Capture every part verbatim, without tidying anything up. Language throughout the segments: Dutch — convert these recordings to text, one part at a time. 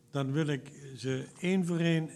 dan wil ik ze één voor één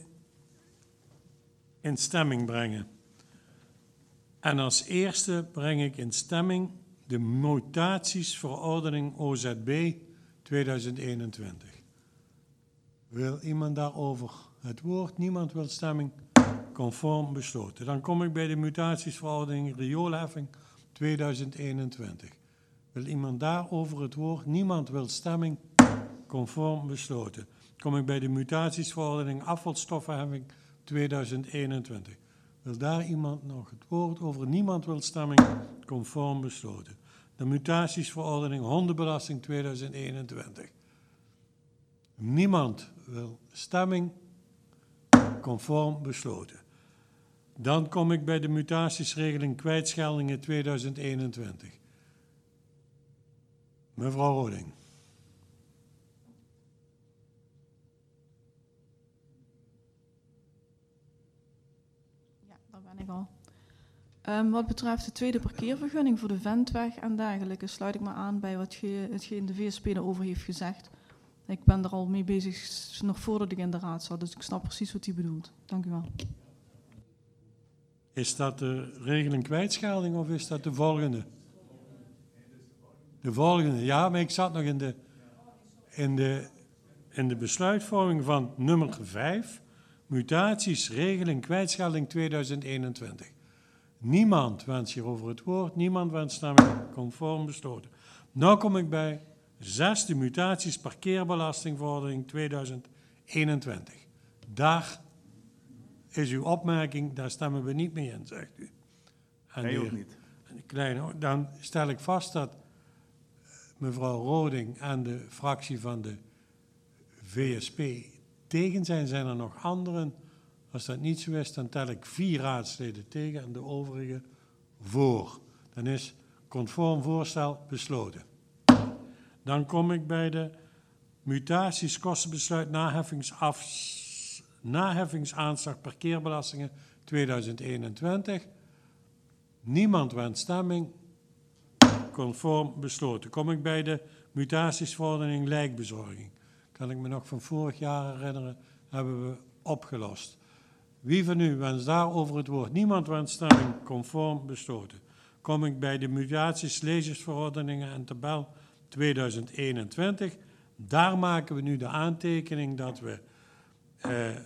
in stemming brengen. En als eerste breng ik in stemming de mutatiesverordening O Z B tweeduizend eenentwintig. Wil iemand daarover het woord? Niemand wil stemming? Conform besloten. Dan kom ik bij de mutatiesverordening rioolheffing tweeduizend eenentwintig. Wil iemand daarover het woord? Niemand wil stemming? Conform besloten. Kom ik bij de mutatiesverordening afvalstoffenheffing tweeduizend eenentwintig. Wil daar iemand nog het woord over? Niemand wil stemming? Conform besloten. De mutatiesverordening hondenbelasting tweeduizend eenentwintig. Niemand wil stemming? Conform besloten. Dan kom ik bij de mutatiesregeling kwijtscheldingen tweeduizend eenentwintig. Mevrouw Roding. Ja, daar ben ik al. Um, wat betreft de tweede parkeervergunning voor de Ventweg en dergelijke, sluit ik me aan bij wat ge, hetgeen de V S P erover heeft gezegd. Ik ben er al mee bezig, nog voordat ik in de raad zat, dus ik snap precies wat hij bedoelt. Dank u wel. Is dat de regeling kwijtschelding of is dat de volgende? De volgende, ja, maar ik zat nog in de, in de, in de besluitvorming van nummer vijf, mutaties, regeling, kwijtschelding tweeduizend eenentwintig. Niemand wenst hierover het woord, niemand wenst stemming, conform besloten. Nu kom ik bij zes, de mutaties, parkeerbelastingverordening tweeduizend eenentwintig. Daar is uw opmerking, daar stemmen we niet mee in, zegt u. En Nee, ook hier, niet. en die kleine, dan stel ik vast dat mevrouw Roding en de fractie van de V S P tegen zijn. Zijn er nog anderen? Als dat niet zo is, dan tel ik vier raadsleden tegen en de overige voor. Dan is conform voorstel besloten. Dan kom ik bij de mutaties, kostenbesluit, naheffingsaf, naheffingsaanslag parkeerbelastingen tweeduizend eenentwintig. Niemand wenst stemming. Conform besloten. Kom ik bij de mutatiesverordening lijkbezorging. Kan ik me nog van vorig jaar herinneren, hebben we opgelost. Wie van u wenst daarover het woord? Niemand wenst stemming. Conform besloten. Kom ik bij de mutaties, lezersverordeningen en tabel tweeduizend eenentwintig. Daar maken we nu de aantekening dat we eh,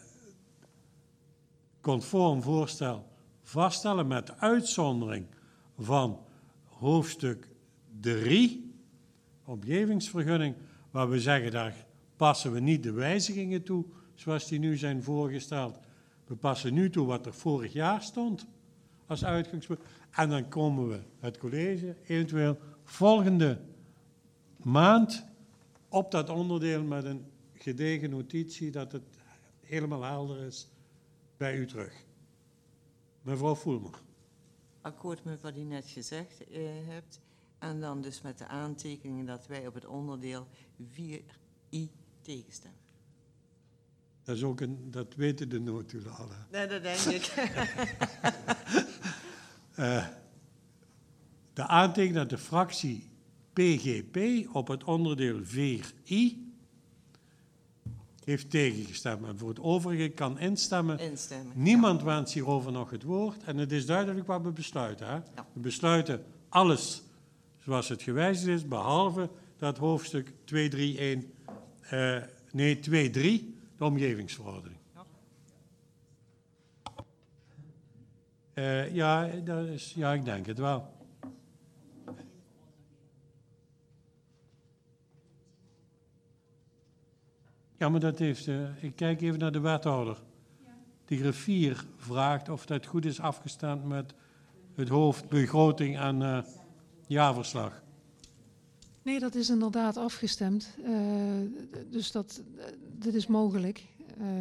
conform voorstel vaststellen met de uitzondering van hoofdstuk drie, omgevingsvergunning, waar we zeggen, daar passen we niet de wijzigingen toe, zoals die nu zijn voorgesteld. We passen nu toe wat er vorig jaar stond als uitgangspunt. En dan komen we het college eventueel volgende maand op dat onderdeel met een gedegen notitie dat het helemaal helder is bij u terug. Mevrouw Voelmer. Akkoord met wat u net gezegd uh, hebt. En dan dus met de aantekeningen dat wij op het onderdeel vier i tegenstemmen. Dat, is ook een, dat weten de notulalen. Nee, dat denk ik. uh, de aantekening dat de fractie P G P op het onderdeel vier i heeft tegengestemd. En voor het overige kan instemmen. Instemmen. Niemand ja. wenst hierover nog het woord. En het is duidelijk wat we besluiten. Hè? Ja. We besluiten alles zoals het gewijzigd is, behalve dat hoofdstuk tweehonderdeenentwintig, uh, nee, tweehonderddrie, de omgevingsverordening. Ja, uh, ja, dat is, ja, ik denk het wel. Ja, maar dat heeft... Uh, ik kijk even naar de wethouder. De griffier vraagt of dat goed is afgestemd met het hoofd begroting en uh, jaarverslag. Nee, dat is inderdaad afgestemd. Uh, dus dat, uh, dit is mogelijk. Uh,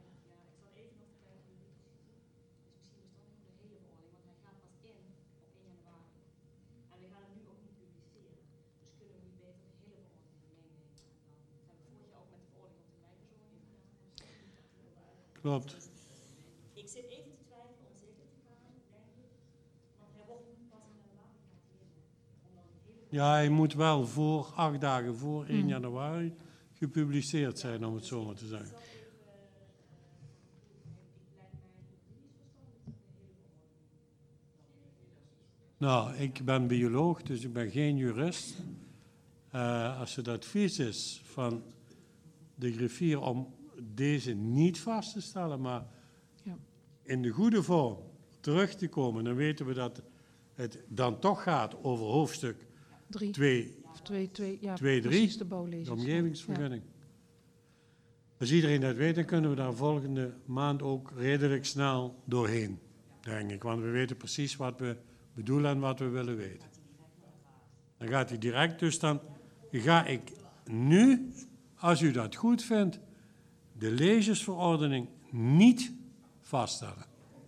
Klopt. Ik zit even te twijfelen om zeker te gaan, denk ik. Want hij wordt niet pas in januari. Ja, hij moet wel voor acht dagen voor één januari gepubliceerd zijn, om het zo maar te zeggen. Nou, ik ben bioloog, dus ik ben geen jurist. Uh, als het advies is van de griffier om deze niet vast te stellen, maar Ja. in de goede vorm terug te komen, dan weten we dat het dan toch gaat over hoofdstuk Drie. twee, Of twee, twee, ja, twee drie, precies de bouwlezers. de omgevingsvergunning. Als iedereen dat weet, dan kunnen we daar volgende maand ook redelijk snel doorheen, denk ik. Want we weten precies wat we bedoelen en wat we willen weten. Dan gaat hij direct, dus dan ga ik nu, als u dat goed vindt, de lezersverordening niet vaststellen.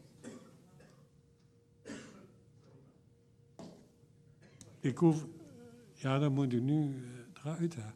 Ik hoef... Ja, dan moet u nu uh, eruit, hè.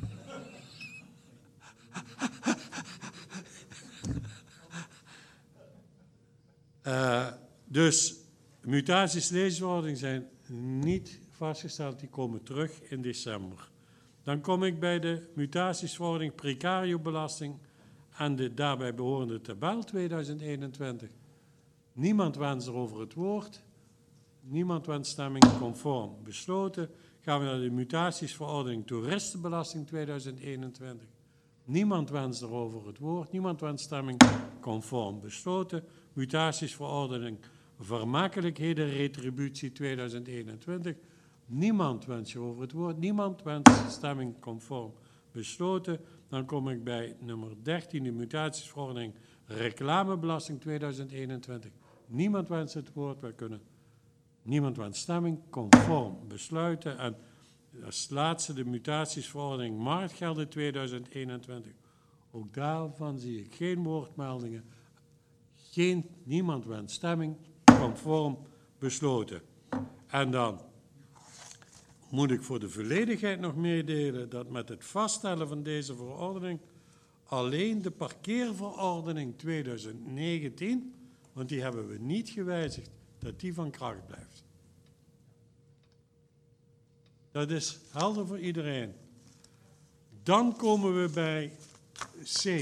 uh, dus mutaties lezersverordening zijn niet vastgesteld, die komen terug in december. Dan kom ik bij de mutatiesverordening precariobelasting en de daarbij behorende tabel tweeduizend eenentwintig. Niemand wenst erover het woord. Niemand wenst stemming conform. Besloten. Gaan we naar de mutatiesverordening toeristenbelasting tweeduizend eenentwintig. Niemand wenst erover het woord. Niemand wenst stemming conform. Besloten. Mutatiesverordening vermakelijkheden retributie tweeduizend eenentwintig. Niemand wenst over het woord. Niemand wenst stemming conform. Besloten. Dan kom ik bij nummer dertien, de mutatiesverordening reclamebelasting tweeduizend eenentwintig. Niemand wenst het woord. Wij kunnen. Niemand wenst stemming conform besluiten. En als laatste de mutatiesverordening marktgelden tweeduizend eenentwintig. Ook daarvan zie ik geen woordmeldingen. Geen, niemand wenst stemming conform besloten. En dan moet ik voor de volledigheid nog meedelen dat met het vaststellen van deze verordening alleen de parkeerverordening tweeduizend negentien, want die hebben we niet gewijzigd, dat die van kracht blijft. Dat is helder voor iedereen. Dan komen we bij C.